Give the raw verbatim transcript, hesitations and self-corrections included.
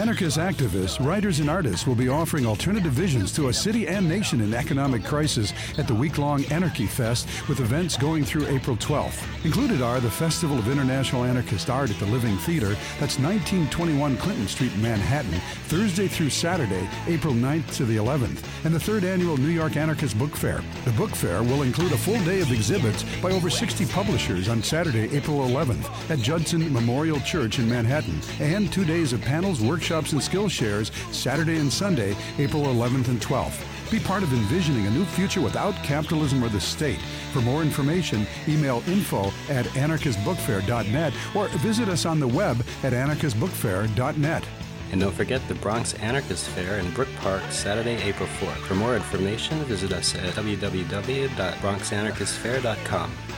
Anarchist activists, writers, and artists will be offering alternative visions to a city and nation in economic crisis at the week-long Anarchy Fest with events going through April twelfth. Included are the Festival of International Anarchist Art at the Living Theater, that's nineteen twenty-one Clinton Street in Manhattan, Thursday through Saturday, April ninth to the eleventh, and the third annual New York Anarchist Book Fair. The book fair will include a full day of exhibits by over sixty publishers on Saturday, April eleventh at Judson Memorial Church in Manhattan, and two days of panels, workshops, and skill shares Saturday and Sunday, April eleventh and twelfth. Be part of envisioning a new future without capitalism or the state. For more information, email info at anarchist book fair dot net or visit us on the web at anarchist book fair dot net. And don't forget the Bronx Anarchist Fair in Brook Park, Saturday, April fourth. For more information, visit us at w w w dot bronx anarchist fair dot com.